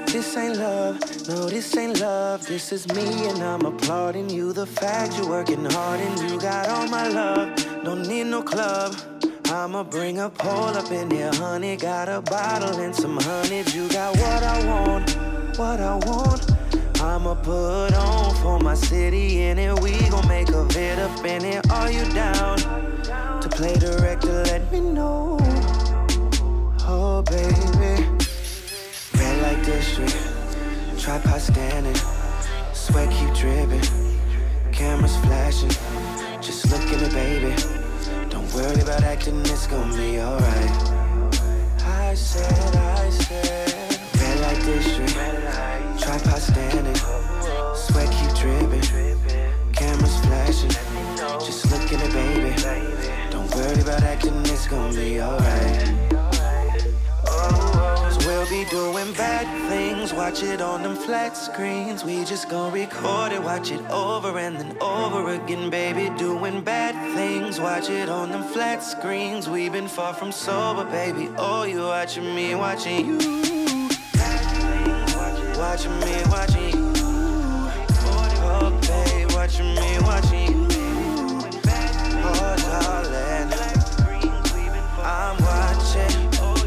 This ain't love, no, this ain't love. This is me and I'm applauding you. The fact you're working hard and you got all my love. Don't need no club. I'ma bring a pole up in here, honey. Got a bottle and some honey. You got what I want, what I want. I'ma put on for my city in it. We gon' make a vid up in it. Are you down to play director? Let me know. Oh, baby. Red light district, tripod standing, sweat keep dripping, cameras flashing. Just look at me, baby. Don't worry about acting, it's gonna be alright. I said, red light district, tripod standing, sweat keep dripping, cameras flashing. Just look at me, baby. Don't worry about acting, it's gonna be alright. We'll be doing bad things, watch it on them flat screens. We just gon' record it, watch it over and then over again, baby. Doing bad things, watch it on them flat screens. We've been far from sober, baby. Oh, you watching me, watching you. Watching me, watching you. Oh, babe, watching me, watching you. Oh, darling, I'm watching.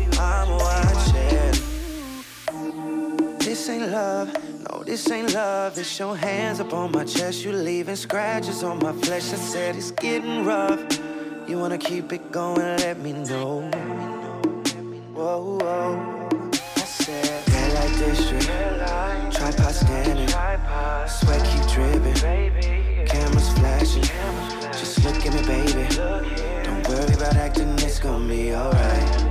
This ain't love, no, this ain't love. It's your hands up on my chest, you leaving scratches on my flesh. I said it's getting rough. You wanna keep it going, let me know. Whoa, whoa. I said red light district, tripod standing, sweat keep dripping, cameras flashing. Just look at me, baby. Don't worry about acting, it's gonna be alright.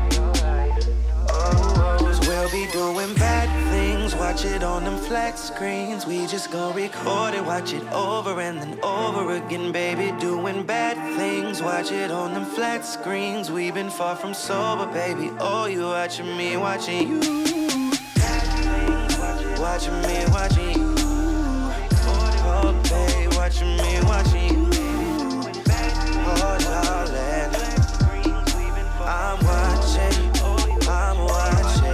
We'll be doing bad things, watch it on them flat screens. We just gon' record it, watch it over and then over again, baby. Doing bad things, watch it on them flat screens. We've been far from sober, baby. Oh, you watching me, watching you. Watching me, watching you. Oh, babe, watching me, watching you. Oh, darling, I'm watching, I'm watching.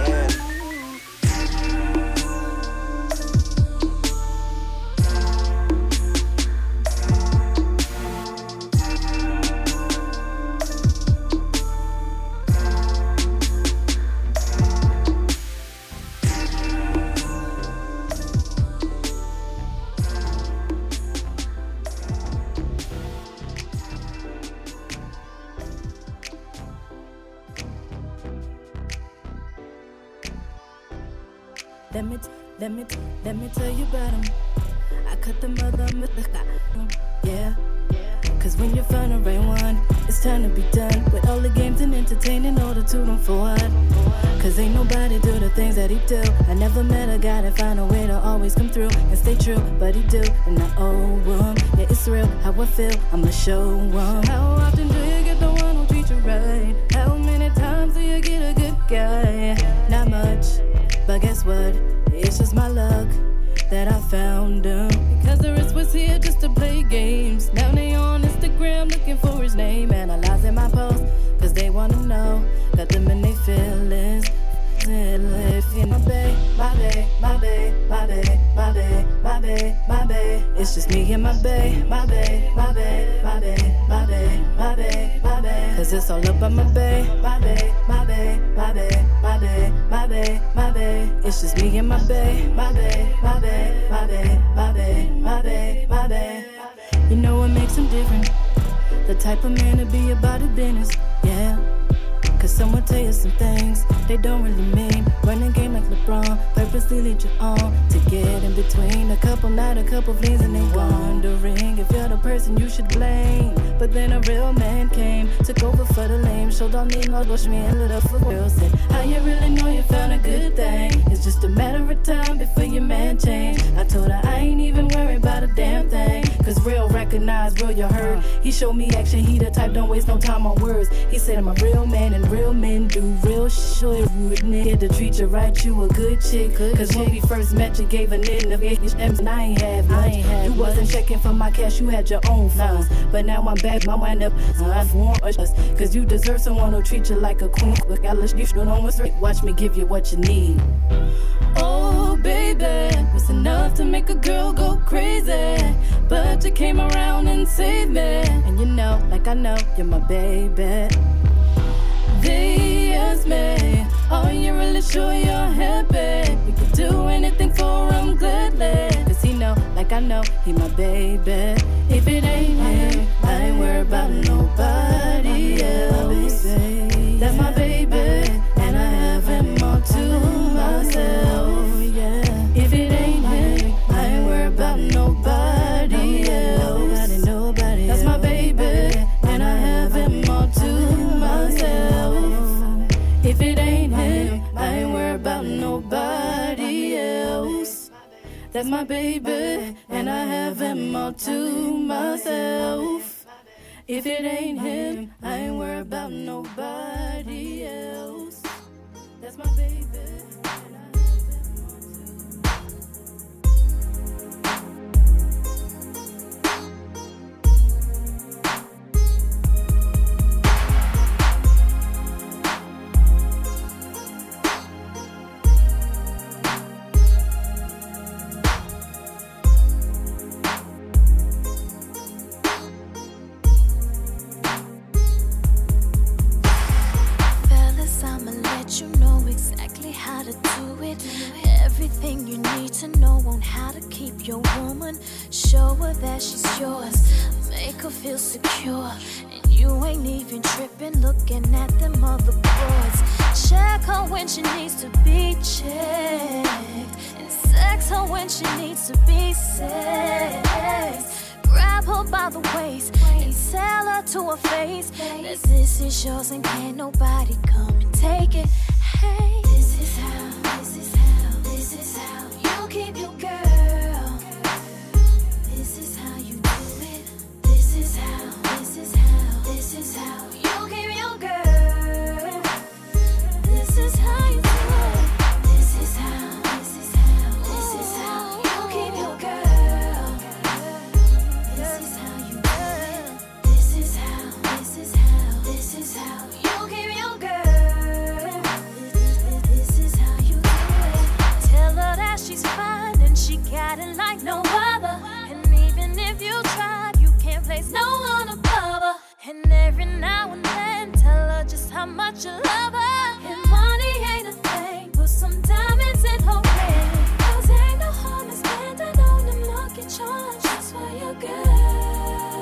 Let me tell you about him. I cut the mother, yeah. Cause when you find the right one, it's time to be done with all the games and entertaining all the to them for what? Cause ain't nobody do the things that he do. I never met a guy that found a way to always come through and stay true, but he do, and I owe him. Yeah, it's real, how I feel, I'ma show him. How often do you get the one who treats you right? How many times do you get a good guy? Not much, but guess what? It's just my luck that I found him. Because the rest was here just to play games. Now they on Instagram looking for his name, analyzing my posts, cause they wanna know, got them in their feelings. My babe, my babe, my babe, my babe, my babe, my babe, my babe. It's just me and my babe, my babe, my babe, my babe, my babe, my babe, my babe. Cause it's all about my babe, my babe, my babe, my babe, my babe, my babe, my babe. It's just me and my babe, my babe, my babe, my babe, my babe, my babe, my babe. You know what makes him different? The type of man to be about his business, yeah. Cause someone tell you some things they don't really mean. Run a game like LeBron, purposely lead you on to get in between a couple night, a couple flings, and they wondering if you're the person you should blame. But then a real man came, took over for the lame, showed all me, no bush me and lit up for girls. Said, how you really know you found a good thing? It's just a matter of time before your man change. I told her I ain't even worried about a damn thing, cause real recognize, real you heard. He showed me action, he the type don't waste no time on words. He said I'm a real man and real men do real shit. Rude nigga to treat you right, you a good chick. Cause when we first met you gave a nigga and I ain't have much. You wasn't checking for my cash, you had your own funds. But now I'm back, my wind up, cause you deserve someone who'll treat you like a queen. Look, I let you know what's right. Watch me give you what you need. Oh, oh baby, was enough to make a girl go crazy. But you came around and saved me, and you know, like I know, you're my baby. They ask me, are you really sure you're happy? We could do anything for him gladly. Cause he know, like I know, he my baby. If it ain't him, I ain't worried about nobody else. That's my baby, and I have him all to myself. If it ain't him, I ain't worried about nobody else. Nobody. That's my baby, and I have him all to myself. If it ain't him, I ain't worried about nobody else. That's my baby, and I have him all to myself. If it ain't him, I ain't worried about nobody else. That's my baby. Everything you need to know on how to keep your woman. Show her that she's yours. Make her feel secure. And you ain't even tripping looking at them other boys. Check her when she needs to be checked. And sex her when she needs to be sexed. Grab her by the waist and tell her to her face that this is yours and can't nobody come and take it. Hey, this is how you keep your girl. This is how you do it. This is how you keep your girl. This is how you do it. This is how you keep your girl. This is how you do it. This is how you keep your girl. This is how you do it. Tell her that she's fine and she got it like no other. And even if you tried, you can't place no one above her. And every now and then, tell her just how much you love her. And money ain't a thing, put some diamonds in her ring. Cause ain't no harm in spending on them lucky charms just for your girl.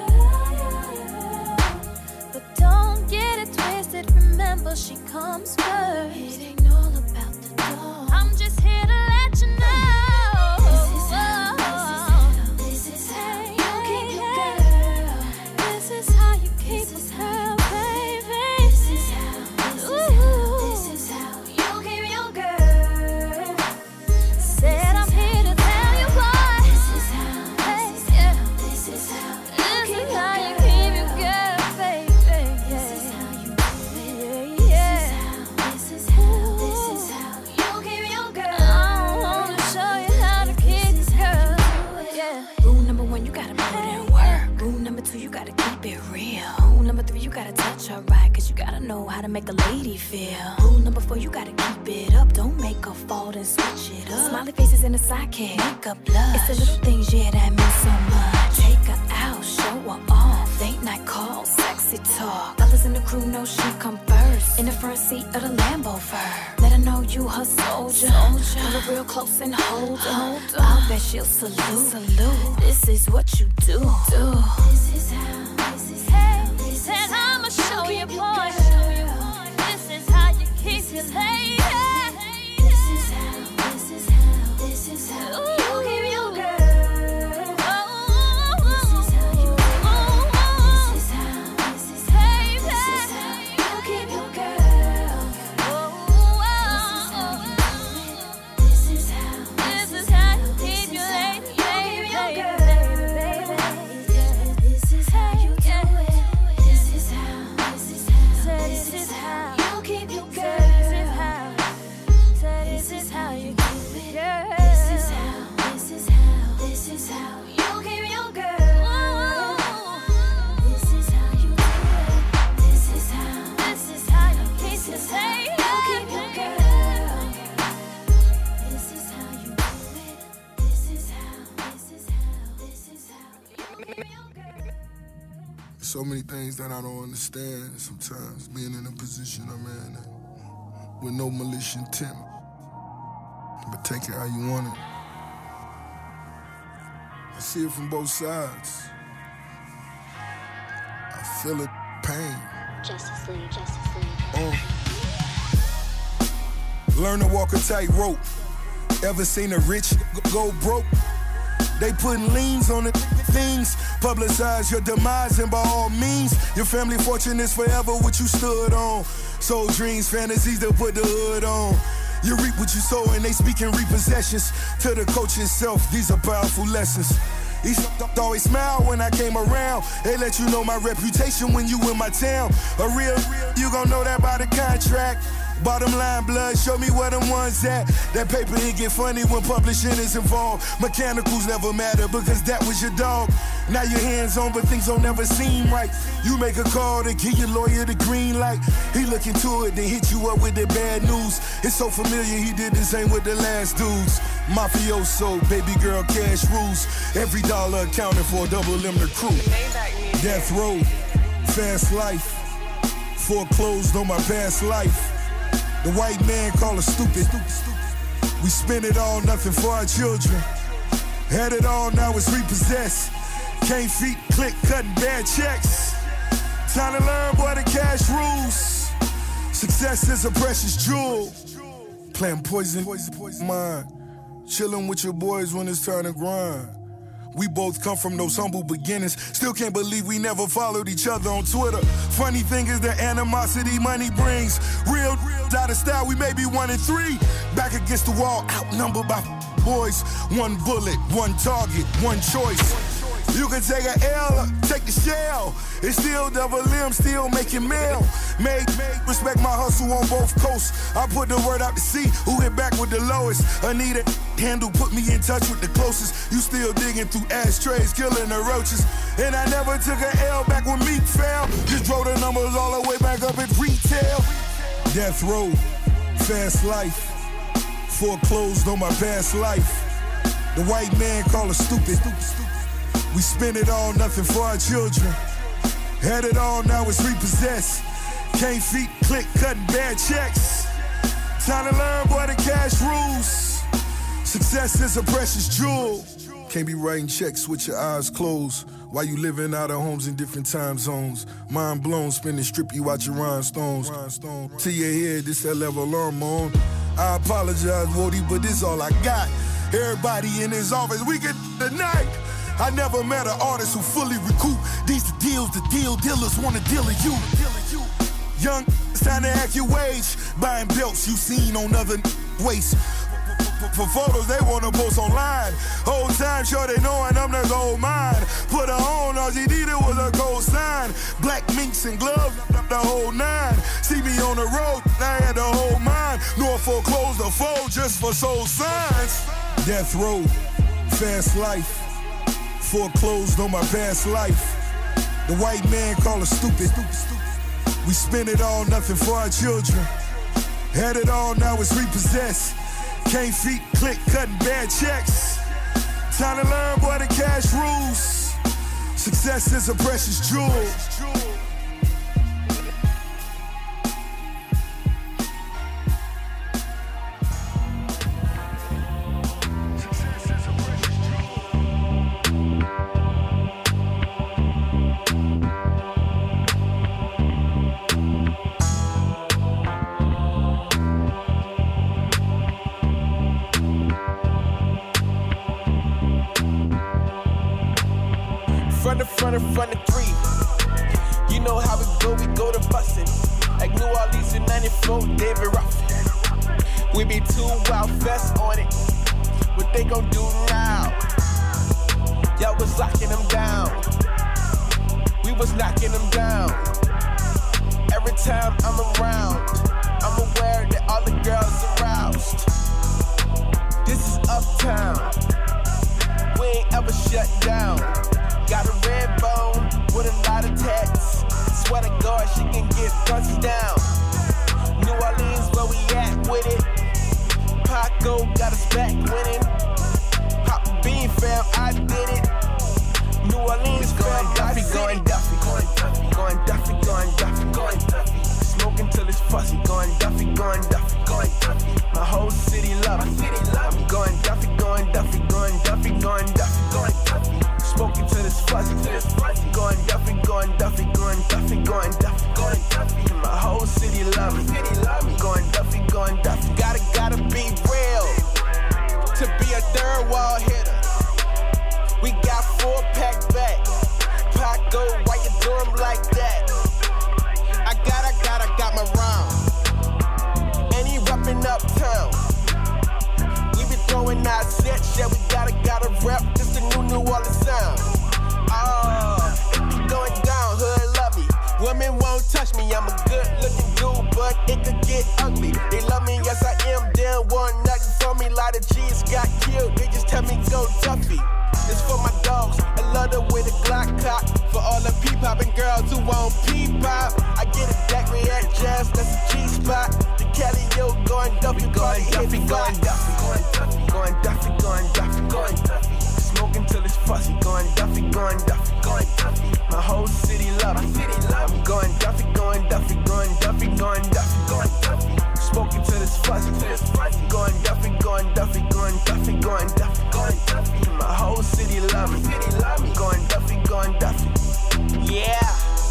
But don't get it twisted, remember she comes first. It ain't all about the door. I'm just here to let you know. This is how you keep your girl. This is how you keep your girl, baby. This is how you keep your girl. Said I'm here to tell you why. This is how you keep your girl, baby. This is how you do it. This is how you keep your girl. I wanna show you how to keep your girl. Yeah. Rule number 1, you gotta put in work. Rule number 2, you gotta keep it real. Rule number 3, you gotta touch her right, cause you gotta know how to make a lady feel. Rule number 4, you gotta keep it up. Don't make her fall, then switch it up. Smiley faces in the sidekick, make her blush. It's the little things, yeah, that mean so much. Take her out, show her off. Late night calls, sexy talk. Fellas in the crew know she come first. In the front seat of the Lambo fur. Let her know you her soldier. Pull her real close and hold her. I'll bet she'll salute. This is what you do. This is how. Said I'ma show you, boy. This is how you keep your lady. This is how you keep your girl. This is how you do it. This is how you keep your girl. This is how you keep your lady. This is how you do it. This is how you keep your girl. This is how you keep it. This is how you keep your girl. This is how you do it. This is how you keep your girl. This is how So many things that I don't understand sometimes, being in a position I'm in with no malicious intent. But take it how you want it. I see it from both sides. I feel it, pain. Justice League. Learn to walk a tightrope. Ever seen a rich go broke? They putting liens on the things. Publicize your demise, and by all means, your family fortune is forever what you stood on. Soul dreams, fantasies that put the hood on. You reap what you sow, and they speaking repossessions. To the coach itself, these are powerful lessons. East always smile when I came around. They let you know my reputation when you in my town. A real, you gon' know that by the contract. Bottom line, blood, show me where them ones at. That paper, it get funny when publishing is involved. Mechanicals never matter because that was your dog. Now your hands on, but things don't never seem right. You make a call to give your lawyer the green light. He look into it, then hit you up with the bad news. It's so familiar, he did the same with the last dudes. Mafioso, baby girl, cash rules. Every dollar accounted for, double M the crew. Death row, fast life. Foreclosed on my past life. The white man call us stupid. We spend it all, nothing for our children. Had it all, now it's repossessed. Can't feet click, cutting bad checks. Time to learn, boy, the cash rules. Success is a precious jewel. Playing poison mind. Chilling with your boys when it's time to grind. We both come from those humble beginnings. Still can't believe we never followed each other on Twitter. Funny thing is the animosity money brings. Real out of style, we may be 1-3. Back against the wall, outnumbered by boys. One bullet, one target, one choice. You can take an L or take the shell. It's still double M, still making mail. Made, respect my hustle on both coasts. I put the word out to sea, who hit back with the lowest. Anita handle put me in touch with the closest. You still digging through ashtrays, killing the roaches. And I never took an L back when Meek fell. Just drove the numbers all the way back up at retail. Death row, fast life. Foreclosed on my past life. The white man call us stupid. We spend it all, nothing for our children. Had it all, now it's repossessed. Can't feet click, cutting bad checks. Time to learn, boy, the cash rules. Success is a precious jewel. Can't be writing checks with your eyes closed while you living out of homes in different time zones. Mind blown, spinning strip you out your rhinestones. To your head, this that level I'm on. I apologize, Woody, but this all I got. Everybody in his office, we get tonight. I never met an artist who fully recoup. These the deals, the deal dealers wanna deal with you. Young, it's time to act your wage. Buying belts you seen on other waist. For photos they wanna post online. Whole time sure they knowing I'm the gold mine. Put her on, all she needed was a gold sign. Black minks and gloves, the whole nine. See me on the road, I had the whole mine. Norfolk closed the fold just for soul signs. Death row, fast life. Foreclosed on my past life. The white man call us stupid. We spend it all, nothing for our children. Had it all, now it's repossessed. Can't feet click, cutting bad checks. Time to learn, boy, the cash rules. Success is a precious jewel. Front of three. You know how we go to bustin'. Like New Orleans in 94, David Ruffin. We be too wild fest on it. What they gon' do now? Y'all was locking them down. We was knocking them down. Every time I'm around, I'm aware that all the girls aroused. This is uptown. We ain't ever shut down. Got a red bone with a lot of tats. Swear to God, she can get guns down. New Orleans, where we at with it. Paco got us back winning. Pop Bean fam, I did it. New Orleans, fam, Duffy going Duffy. fussy. Going Duffy, going Duffy, going Duffy. My whole city love me. I'm going Duffy, going Duffy, going Duffy, going Duffy, going Duffy. Smoking till it's fuzzy, going Duffy, going Duffy, going Duffy, going Duffy, going Duffy. My whole city love me. Going Duffy, going Duffy. Gotta be real to be a third wall hitter. We got 4-pack back. Paco, why you do 'em like that? I got my rhyme. And he reppin' uptown. We been throwing out sets, yeah, we gotta rep. Just the new Orleans sound. It be going down, hood love me. Women won't touch me, I'm a good looking dude, but it could get ugly. They love me, yes I am, they don't want nothing from me. Lot of G's got killed, they just tell me go Duffy. It's for my dogs, I love the way the Glock cock. For all the peep-popping girls who won't peep-pop. I get a deck, we at jazz, that's a G-spot. The Cali, yo, going Duffy, going Duffy, going Duffy, going Duffy, going Duffy, going Duffy, going Duffy. Smoking till it's fussy, going Duffy, going Duffy, going Duffy. My whole city love me. I'm going Duffy, going Duffy, going Duffy, going Duffy, going Duffy. Smoking till it's fuzzy, going Duffy, going Duffy, going Duffy, going Duffy, going Duffy. My whole city love me. Going Duffy, going Duffy. Yeah,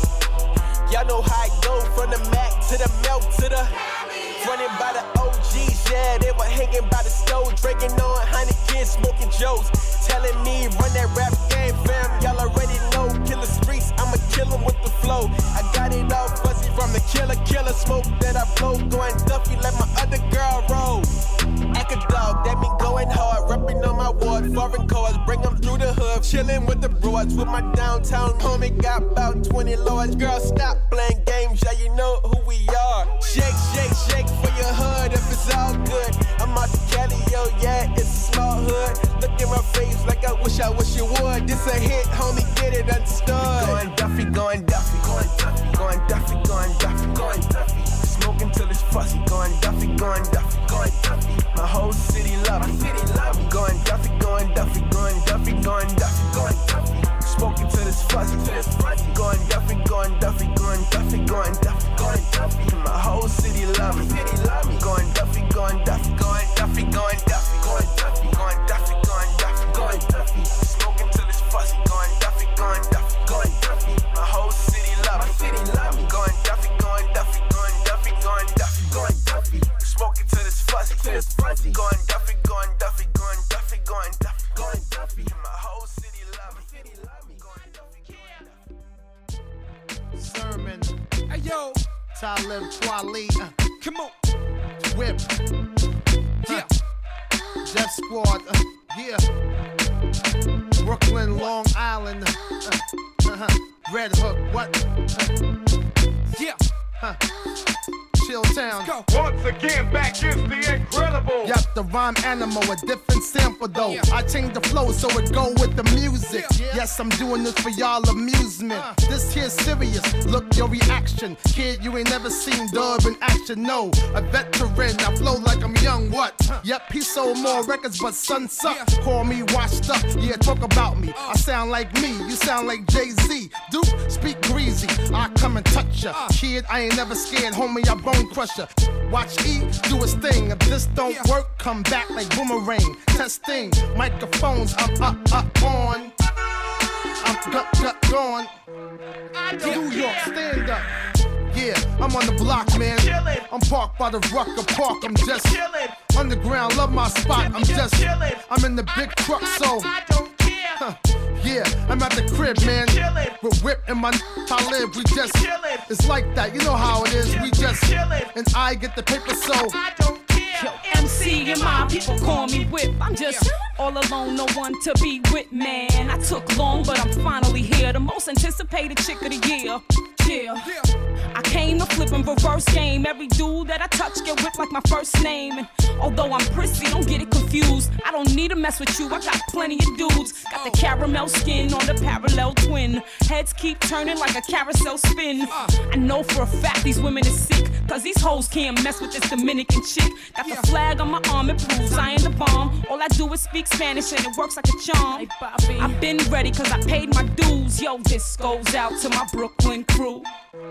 y'all know how it go from the Mac to the Milk to the running by the OGs. Yeah, they were hanging by the stove, drinking on Heineken, smoking Joes. Telling me run that rap game, fam. Y'all already know. Kill the streets, I'ma kill 'em with the flow. I got it all fuzzy from the killer smoke that I blow. Going Duffy like my other girl roll. Act a dog, that mean going hard. Repping on my ward, foreign cars, bring 'em through the hood. Chillin' with the broads, with my downtown homie. Got about 20 lords. Girl, stop playing games, yeah, you know who we are. Shake, shake, shake for your hood if it's all good. I'm out the Cali, yo, yeah, it's a small hood. Look in my face like I wish you would. This a hit, homie, get it understood. Going Duffy, going Duffy, going Duffy, going Duffy, going Duffy, going Duffy. Smoking till it's fussy, going Duffy, going Duffy, going Duffy. My whole city love me. Going Duffy, going Duffy, going Duffy, going Duffy, going Duffy. Smoking till it's fuzzy, going Duffy, going Duffy, going Duffy, going Duffy, going Duffy. My whole city love me. Going Duffy, going Duffy, going Duffy, going Duffy, going Duffy, going Duffy, going Duffy, going Duffy. Smoking till it's fuzzy, going Duffy, going Duffy, going Duffy. My whole city love me. Going Duffy, going Duffy, going Duffy, going Duffy, going Duffy. Smoking till it's fuzzy, going Duffy, going Duffy, going Duffy, going Duffy, going Duffy. My whole city love me. Going Duffy, going Duffy. Sermon. Hey yo, Talib Kweli. come on. Whip. Yeah. Death Squad. Yeah. Brooklyn, Long Island. Red Hook. What? Yeah. Chill Town. Go. Once again, back is the incredible. Yep, the rhyme animal, a different sample though. Yeah. I change the flow so it go with the music. Yeah. Yes, I'm doing this for y'all amusement. This here's serious, look your reaction. Kid, you ain't never seen Dub in action, no. A veteran, I flow like I'm young, what? Yep, he sold more records, but son suck. Yeah. Call me washed up, yeah, talk about me. I sound like me, you sound like Jay-Z. Duke, speak greasy, I come and touch ya. Kid, I ain't never scared, homie, I bone crusher. Watch E do his thing. If this don't work, come back like boomerang. Testing microphones, I'm up on. I'm gone. New York, stand up. Yeah, I'm on the block, man. Chillin'. I'm parked by the Rucker Park. I'm just Chillin'. underground. Love my spot. I'm just chillin'. I'm in the big truck, so I don't care. yeah, I'm at the crib, man. Chillin'. With Whip and my Talib, we just Chillin'. it's like that. You know how it is. We just Chillin'. and I get the paper, so I don't care. Yo, MC and my people call me Whip. I'm just all alone, no one to be with, man. I took long, but I'm finally here. The most anticipated chick of the year. Yeah. I came to flip and reverse game. Every dude that I touch get whipped like my first name. And although I'm prissy, don't get it confused. I don't need to mess with you, I got plenty of dudes. Got the caramel skin on the parallel twin. Heads keep turning like a carousel spin. I know for a fact these women is sick, cause these hoes can't mess with this Dominican chick. Got the flag on my arm, it proves I ain't the bomb. All I do is speak Spanish and it works like a charm. I've been ready cause I paid my dues. Yo, this goes out to my Brooklyn crew.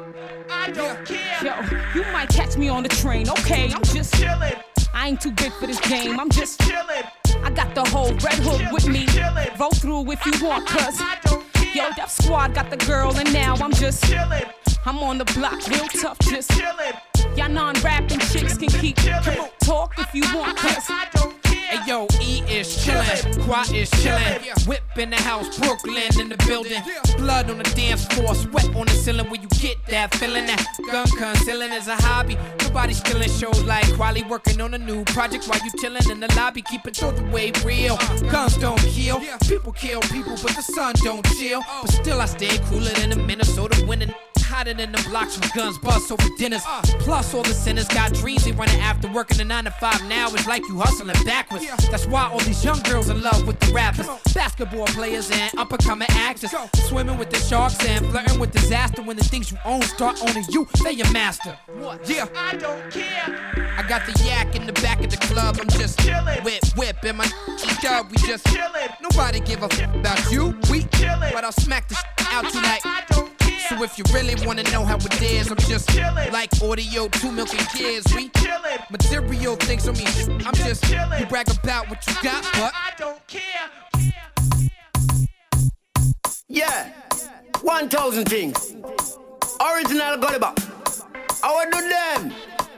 I don't care. Yo, you might catch me on the train, okay? I'm just chillin'. I ain't too big for this game, I'm just chillin'. I got the whole Red Hood with me. Vote through if you want, cuz yo, Def Squad got the girl, and now I'm just chillin'. I'm on the block, real tough, just chillin'. Y'all non-rapping chicks can keep chillin'. Talk if you want, cuz Hey yo, E is chillin', Quad is chillin', Whip in the house, Brooklyn in the building, blood on the dance floor, sweat on the ceiling. When you get that feeling, that gun concealing is a hobby. Nobody's killing shows like Quali, working on a new project while you chillin' in the lobby. Keep it all the way real. Guns don't kill people, but the sun don't chill. But still I stay cooler than the Minnesota winning. Hotter than the blocks when guns bust over dinners. Plus all the sinners got dreams they running after working the 9 to 5. Now it's like you hustling backwards. That's why all these young girls in love with the rappers, basketball players and up-and-coming actors, swimming with the sharks and flirting with disaster. When the things you own start owning you, they your master. Yeah, I don't care. I got the yak in the back of the club. I'm just chillin'. Whip and my dub. We just chillin'. Nobody give a f about you. We chillin', but I'll smack the out tonight. I don't care. So if you really wanna know how it is, I'm just chillin'. like audio, 2 milk and years. We chillin'. material things on me. I'm just chillin'. you brag about what you got, but I don't care. Yeah, 1,000 things. Original Gulliver. I would do them.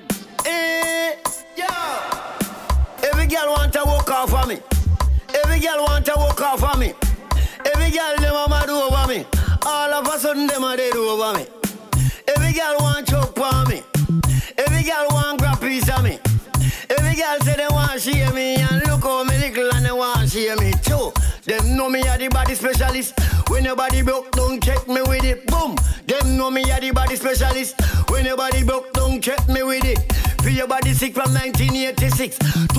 Yeah. Every girl want to walk off of me. Every girl want to walk off of me. Every girl them a mad over me. All of a sudden them a dead over me. Every girl want choke on me. Every girl want grab piece of me. Every girl say they want share me. And look how me little and they want share me too. Them know me a the body specialist. When your body broke, don't check me with it. Boom. Them know me a the body specialist. When your body broke, don't check me with it. Feel your body sick from 1986.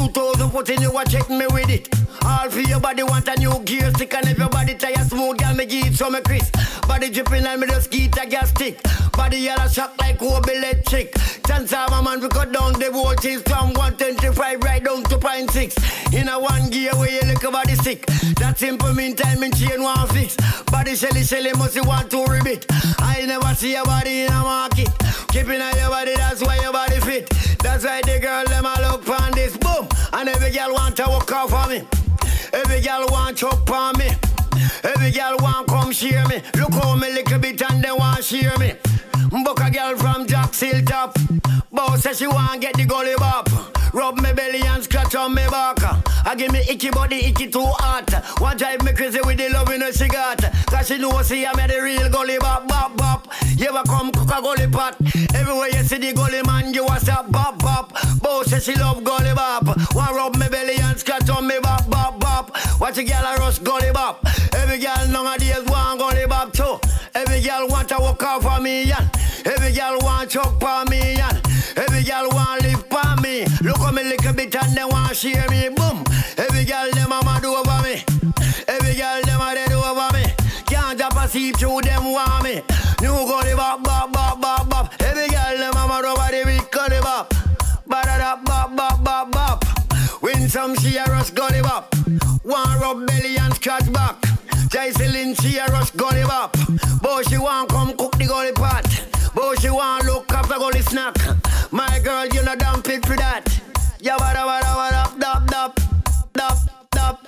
2014 you a check me with it. All for your body want a new gear stick. And if your body tire smooth, girl me give it some me crisp. Body dripping and me just get a gas stick. Body yellow shock like Kobe electric. Chance of a man we cut down the voltage from 125 right down to 0.6. In a one gear where you look a body sick. That simple meantime in chain one fix. Body shelly must you want to ribbit. I never see your body in a market. Keeping on your body, that's why your body fit. That's why the girl them a look on this boom. And every girl want to walk off on me. Every girl want chop on me. Every girl want come share me. Look how me little bit and they want share me. Book a girl from Jack's Hilltop. Boss says she want get the gully bop. Rub me belly and scratch on me back. I give me icky body, icky too hot. One drive me crazy with the love in her she got. Cause she know see I'm the real gully bop, bop, bop. You ever come cook a gully pot? Everywhere you see the gully man, you a stop, bop, bop. Boss says she love gully bop. One rub me belly and scratch on me bop, bop, bop. Watch a girl a rush gully bop. Every girl nowadays want gully bop too. Every girl want to walk off on me, yan. Every girl want choke on me, yan. Every girl want live on me. Look at me little bit and they want share me, boom. Every girl them a mad over me. Every girl them a dead over me. Can't just perceive through them want me. New gully bop, bop, bop, bop, bop. Every girl them a mad over the big gully bop. Ba-da-da, bop, bop, bop, bop. When some she a rush gully bop. One rub belly and scratch back. Jocelyn she a rush gully bop. But she want come cook the gully pot. But she want look after gully snack. My girl, you know damn fit for that. Ya bada bada bada dop dop dop dop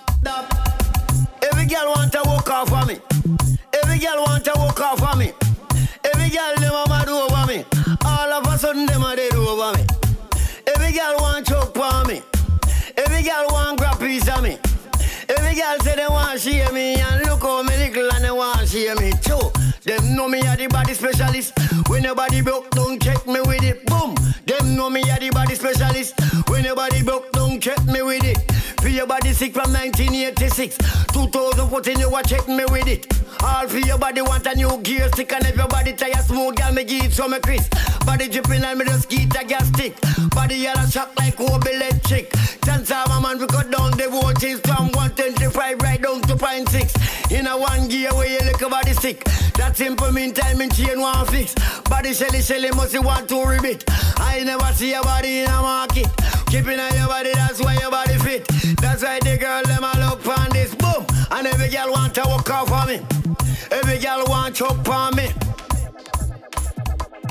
dop. Every girl want to walk off of me. Every girl want to walk off of me. Every girl them a mad over me. All of a sudden them a dead over me. Every girl want choke on me. Every girl want grab piece of me. Every girl say they want share me. And look how me little and they want share me too. Them know me a the body specialist. When your body broke, don't check me with it. Boom. Them know me a the body specialist. When your body broke, don't check me with it. Feel your body sick from 1986. 2014 you a check me with it. All for your body want a new gear stick. And if your body tire smooth, girl me give it some crisp. Body dripping and me just get a gas stick. Body yellow shock like Kobe electric. Chance of a man we cut down the voltage from 125 right down to 0.6. In a one gear where you look a body sick. That simple meantime in chain one fix. Body shelly must you want to ribbit. I never see your body in a market. Keeping on your body, that's why your body fit. That's why the girl them a look on this boom. And every girl want to walk off on me. Every girl want choke on me.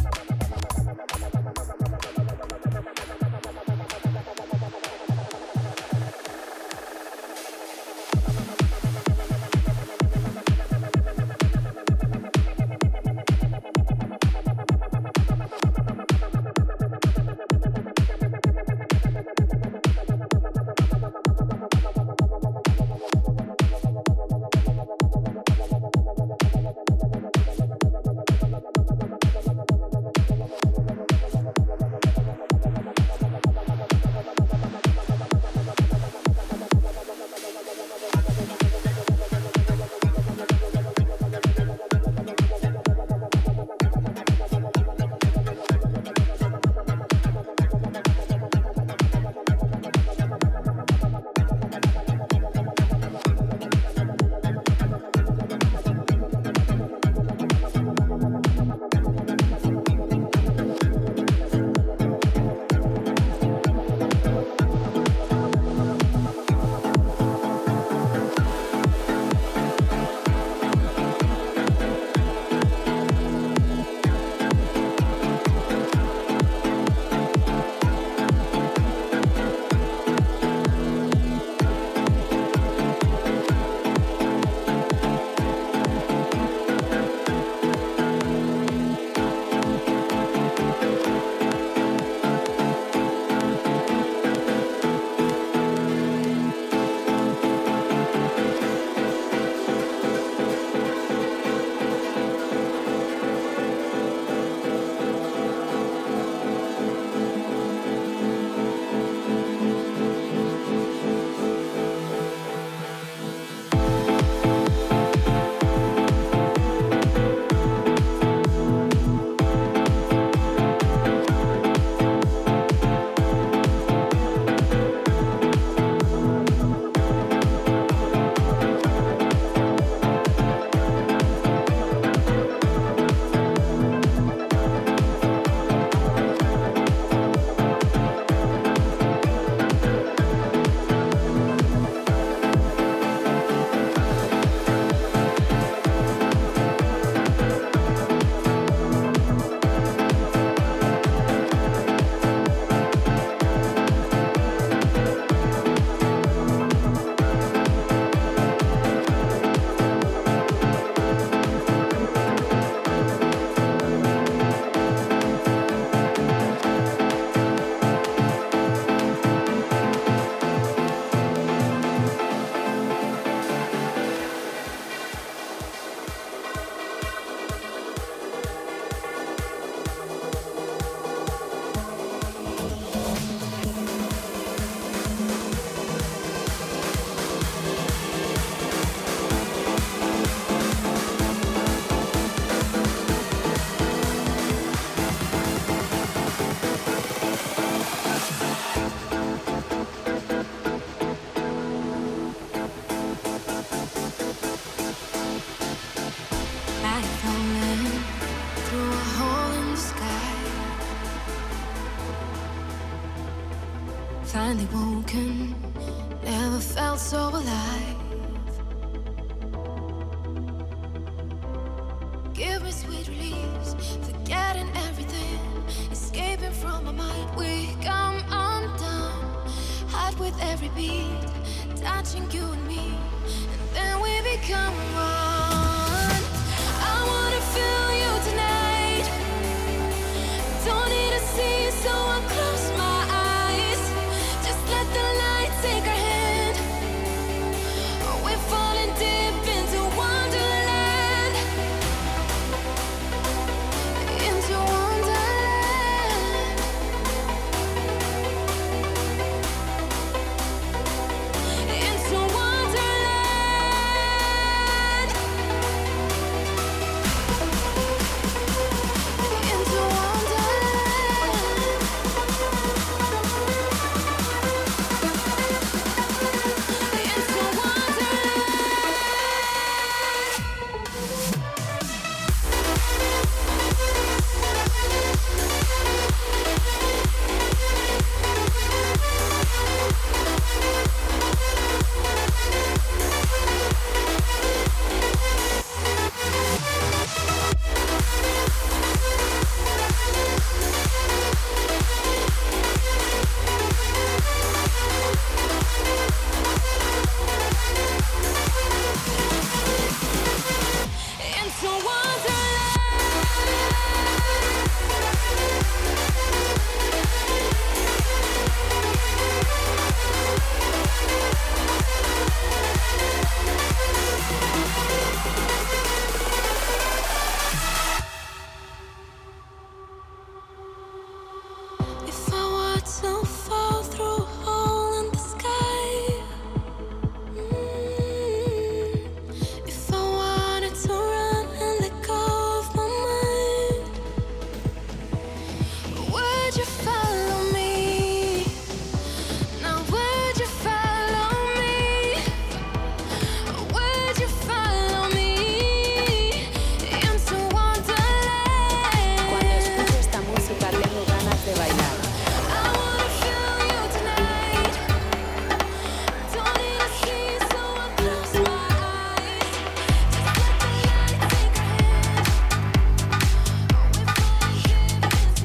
broken, never felt so alive. Give me sweet reliefs, forgetting everything, escaping from my mind. We come undone, hot with every beat, touching you and me, and then we become one. I wanna feel you tonight. Don't need to see, so I close my eyes. Just let the light take our hand. We're falling deep into wonderland. Into wonderland. Into wonderland. Into if I were to fall through a hole in the sky, if I wanted to run and let go of my mind, would you follow me? Now would you follow me? Would you follow me into wonderland? Cuando escucho esta música tengo ganas de bailar. I wanna feel you tonight. Don't need to see, so I close my eyes. Just let the light take our hand. We're falling deep into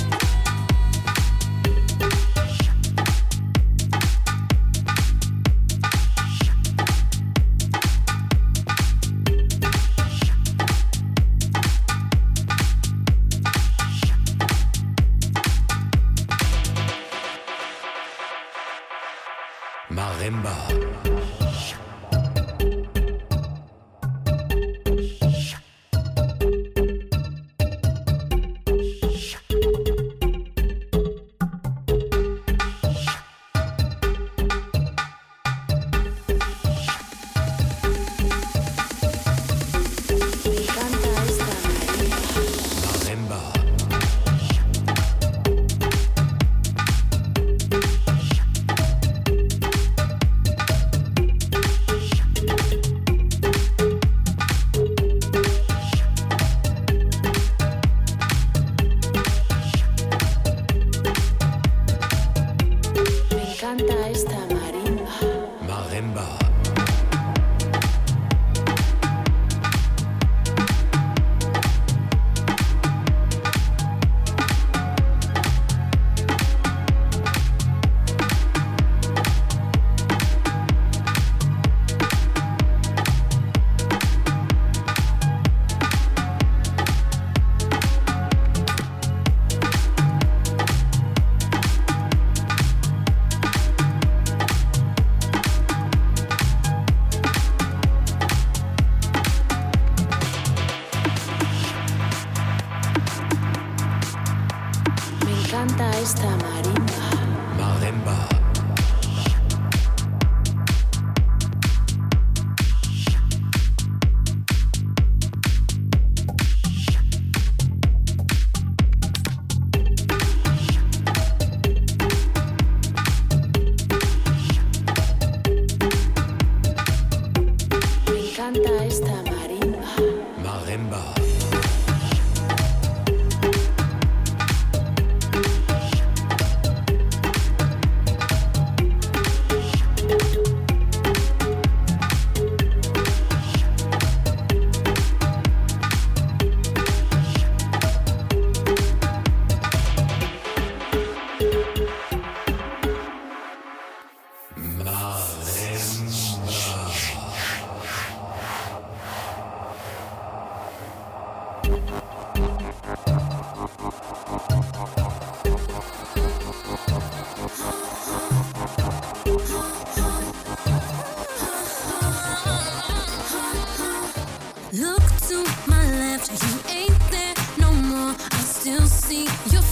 Marimba. Me encanta esta Marimba.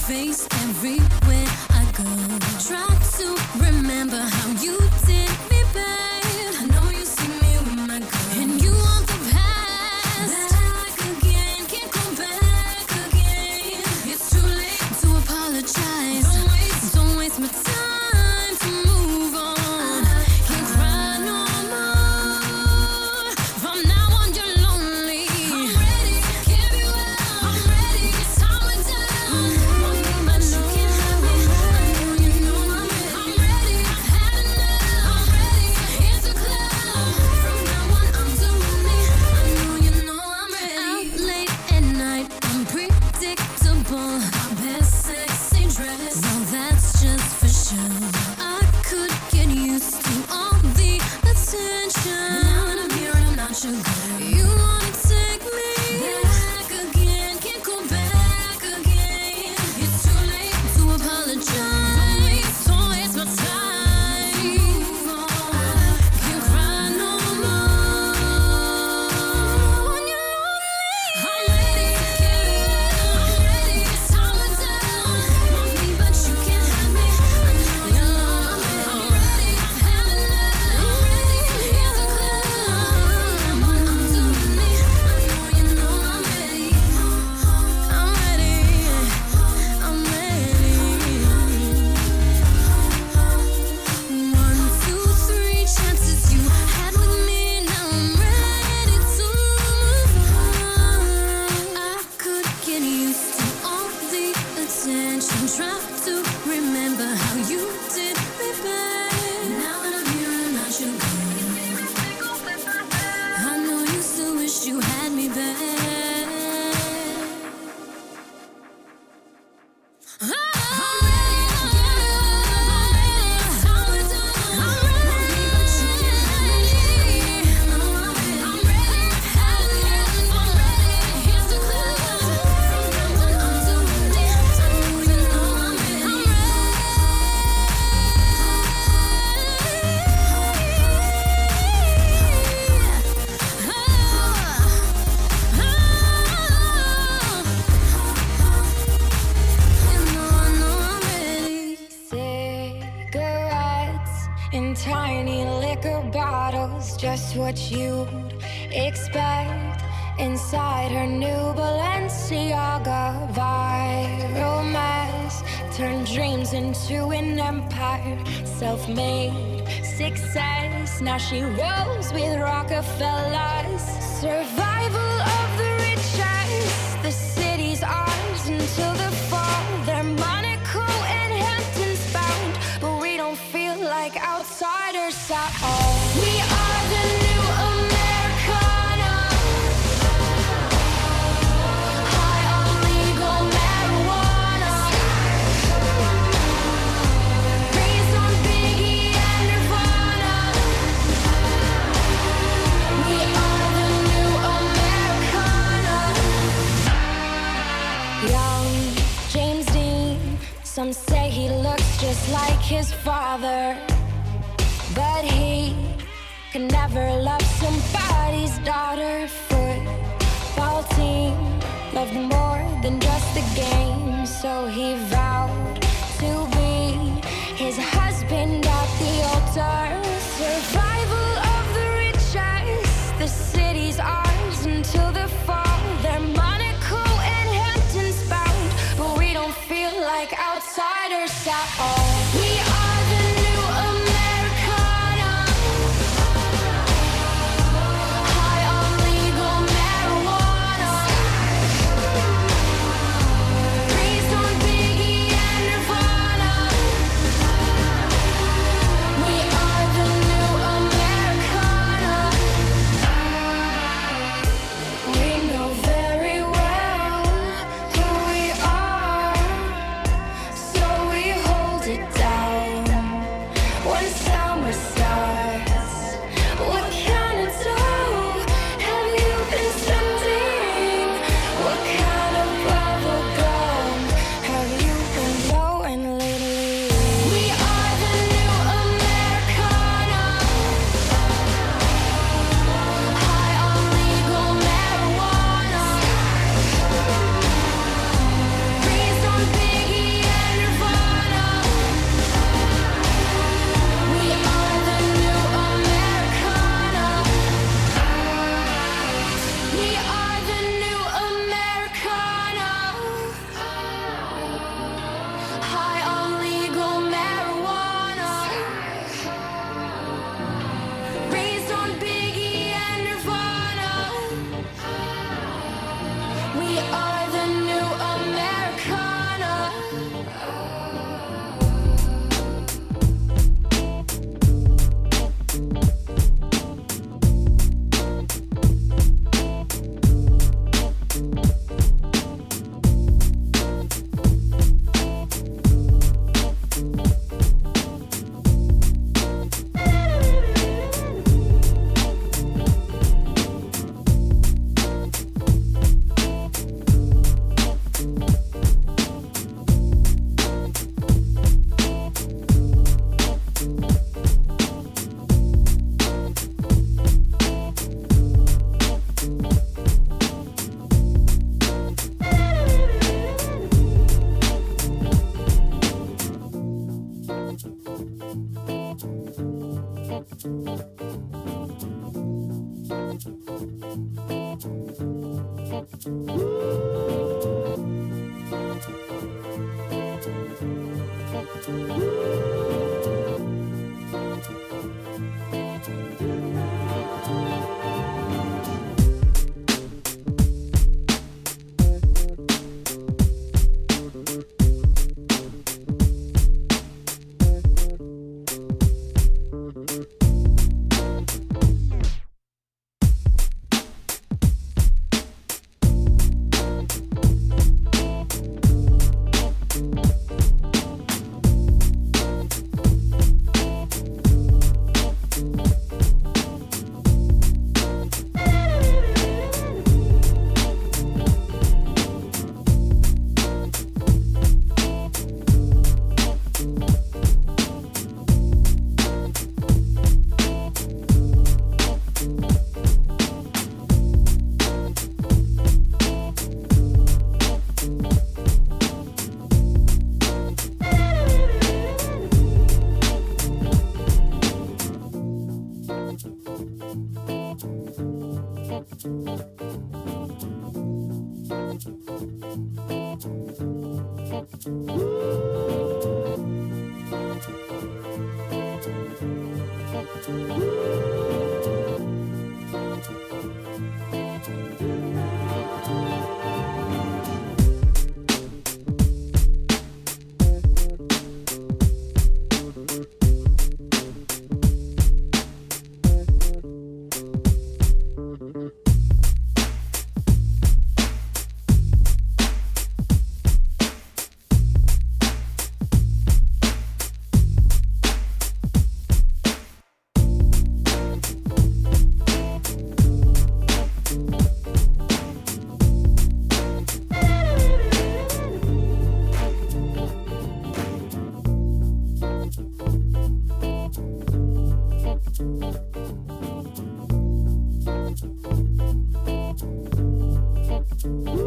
face everywhere I go. Try to remember how you did me bad. I know you see me with my girl, and you want the past back again. Can't go back again. It's too late to apologize. Don't waste my time to move on. Can't cry no more. From now on, you're lonely. I'm ready to give you up. I'm ready. It's time we're done. But you can't have me. I know you know I'm ready. I've had enough. I'm ready. Here's the club. From now on, I'm doing me. I know you know I'm ready. Out late at night, unpredictable. My best sexy dress. Well, that's just for sure. I could get used to all the attention. But now that I'm here and I'm not your girl, you wanna take me back again. Can't go back again. It's too late to apologize. Don't waste my time. Move on. Can't cry no more. When you're lonely, I'm ready to give you up. I'm ready. It's time we're done. Want me, but you can't have me. I know you know I'm ready. I've had enough. I'm ready. Here's the club. I'm doing me. I know you know I'm ready. I'm ready. I'm ready. 1, 2, 3 chances you had with me. Now I'm ready to move on. I could get used to all the attention. Try to remember how you did me bad. Now that I'm here, I'm not your girl. I know you still wish you had me back. I'm ready to give you up. I'm ready. It's time we're done. I'm ready, but you can't have me. I'm ready. I've had enough. I'm ready. Here's the club. From now on, I'm doing me. I know you know I'm ready. Cigarettes in tiny liquor bottles, just what you'd expect inside her new Balenciaga. Viral mess turned dreams into an empire. Self-made success, now she rolls with Rockefellers. Survival of the richest, the city's ours until the fall. They're Monaco and Hamptons bound, but we don't feel like outsiders at all. We are the new Americana. High on legal marijuana. Raised on Biggie and Nirvana. We are the new Americana. Young James Dean, some say he looks just like his father, but he can never love somebody's daughter. Football team loved more than just the game, so he vowed to be his husband at the altar. Survival of the richest, the city's ours until the fall. They're Monaco and Hamptons bound, but we don't feel like outsiders at all. We are the new Americana. High on legal marijuana. Raised on Biggie and Nirvana. We are the new Americana. We know very well who we are, so we hold it down when summer starts. What kind of dough have you been spending? What kind of bubble gum have you been blowing lately? We are the new Americana. High on legal marijuana. Raised on Biggie Woo!